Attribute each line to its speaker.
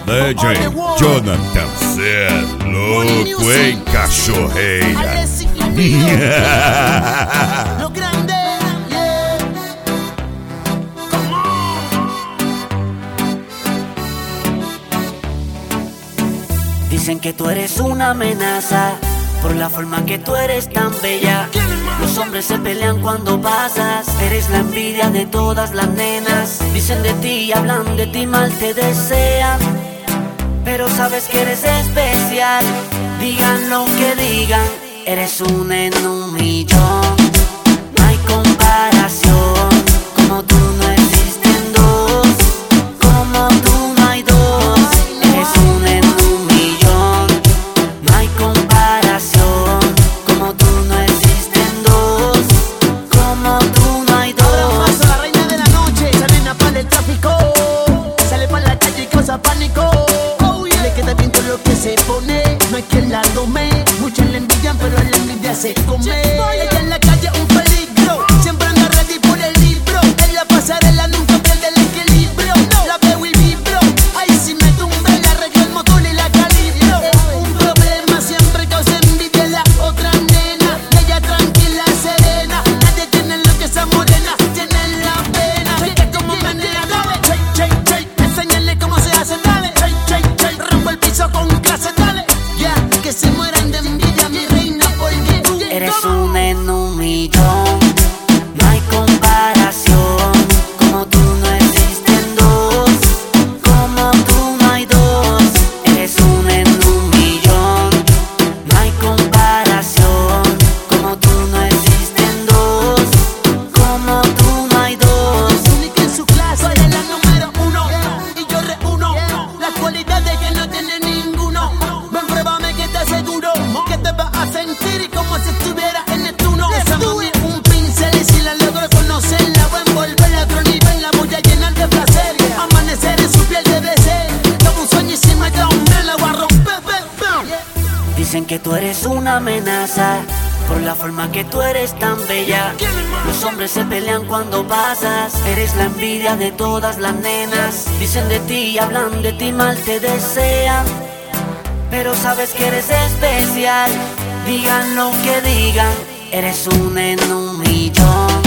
Speaker 1: DJ Jonathan, cê é louco, hein, cachorreira?
Speaker 2: Lo grande, yeah. Come on.
Speaker 3: Dicen que tú eres una amenaza por la forma que tú eres tan bella. Los hombres se pelean cuando pasas. Eres la envidia de todas las nenas. Dicen de ti, hablan de ti, mal te desean, pero sabes que eres especial. Digan lo que digan, eres una en un millón. No hay comparación, como tú no existen dos. Como tú no hay dos, eres una en un millón. No hay comparación, como tú no existen dos. Como tú no hay dos.
Speaker 2: Ahora paso la reina de la noche, esa nena para el tráfico. Sale para la calle y causa pánico. Le queda bien todo lo que se pone, no hay quien la tome. Muchos la envidian, pero la envidia se come. Ella en la calle un peligro, siempre anda ready por el libro. En la pasarela nunca pierde el equilibrio. La veo y vibro, ahí si me tumbe, le arreglo el motor y la calibro. Un problema siempre causa envidia la otra nena. Y ella tranquila, serena, nadie tiene lo que esa morena tiene en la pena. Ella como menea, dale, enséñale cómo se hace, dale, rompo el piso con clase, dale, ya, que se mueran de envidia, mi reina, porque tú
Speaker 3: eres una en un millón. No hay comparación, como tú no existen dos. Como tú no hay dos, eres una en un millón. No hay comparación, como tú no existen dos. Como tú no hay dos.
Speaker 2: única en su clase, eres la número uno, y yo reúno las cualidades que no tiene ninguno. Ven, pruébame que te aseguro que te vas a sentir y como si estuviera en Neptuno. Esa mami es un pincel y si la logro conocerla voy a envolverla a otro nivel, la voy a llenar de placer. Amanecer en su piel debe ser como un sueño y si me da un la voy a romper.
Speaker 3: Dicen que tú eres una amenaza por la forma que tú eres tan bella. Los hombres se pelean cuando pasas. Eres la envidia de todas las nenas. Dicen de ti, hablan de ti, mal te desean, pero sabes que eres especial. Digan lo que digan, eres una en un millón.